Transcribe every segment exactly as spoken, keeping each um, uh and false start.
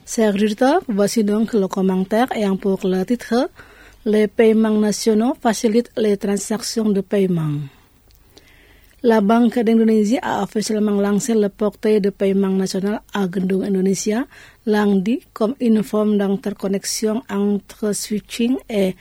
Chers auditeurs, voici donc le commentaire ayant pour le titre « Les paiements nationaux facilitent les transactions de paiement ». La Banque d'Indonésie a officiellement lancé le portail de paiement national à Gendung Indonesia, lundi, comme une forme d'interconnexion entre switching et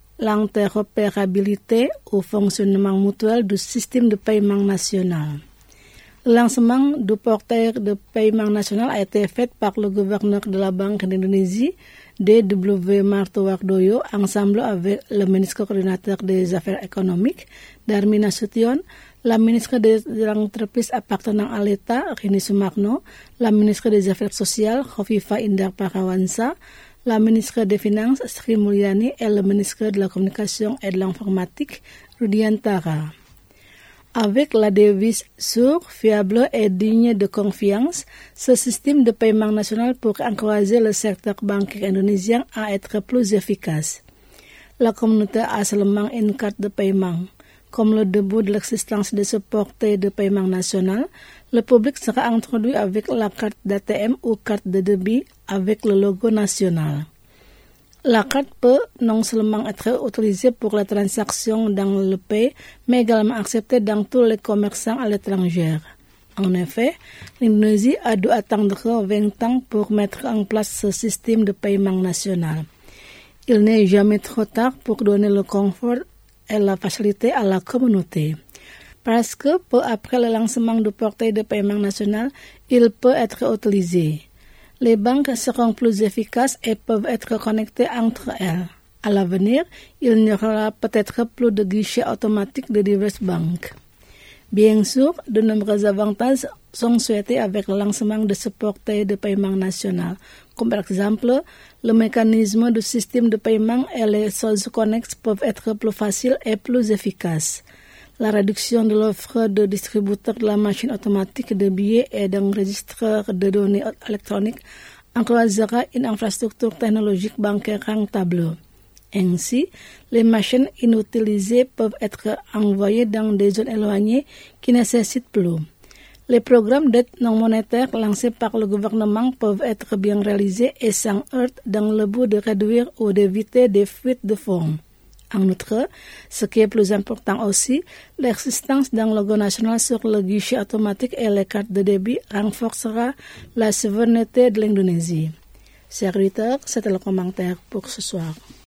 l'interopérabilité au fonctionnement mutuel du système de paiement national. Le lancement du portail de paiement national a été fait par le gouverneur de la Banque d'Indonésie, D W Martowardoyo, ensemble avec le ministre coordinateur des Affaires économiques, Darmin Nasution, la ministre des entreprises appartenant à l'État, Rini Sumarno, la ministre des Affaires sociales, Khofifa Indar Parawansa, la ministre des Finances, Sri Mulyani, et le ministre de la Communication et de l'Informatique, Rudiantara. Avec la devise sûr, fiable et digne de confiance, ce système de paiement national pourrait encourager le secteur bancaire indonésien à être plus efficace. La communauté a seulement une carte de paiement. Comme le début de l'existence de ce portail de paiement national, le public sera introduit avec la carte d'A T M ou carte de débit avec le logo national. La carte peut non seulement être utilisée pour les transactions dans le pays, mais également acceptée dans tous les commerçants à l'étranger. En effet, l'Indonésie a dû attendre vingt ans pour mettre en place ce système de paiement national. Il n'est jamais trop tard pour donner le confort et la facilité à la communauté. Parce que peu après le lancement du portail de paiement national, il peut être utilisé. Les banques seront plus efficaces et peuvent être connectées entre elles. À l'avenir, il n'y aura peut-être plus de guichets automatiques de diverses banques. Bien sûr, de nombreux avantages sont souhaités avec le lancement de ce portail de paiement national, comme par exemple le mécanisme du système de paiement et les choses connexes peuvent être plus faciles et plus efficaces. La réduction de l'offre de distributeurs de la machine automatique de billets et d'enregistreurs de données électroniques encouragera une infrastructure technologique bancaire rentable. Ainsi, les machines inutilisées peuvent être envoyées dans des zones éloignées qui nécessitent plus. Les programmes d'aide non monétaire lancés par le gouvernement peuvent être bien réalisés et sans heurts dans le but de réduire ou d'éviter des fuites de fonds. En outre, ce qui est plus important aussi, l'existence d'un logo national sur le guichet automatique et les cartes de débit renforcera la souveraineté de l'Indonésie. Chers auditeurs, c'était le commentaire pour ce soir.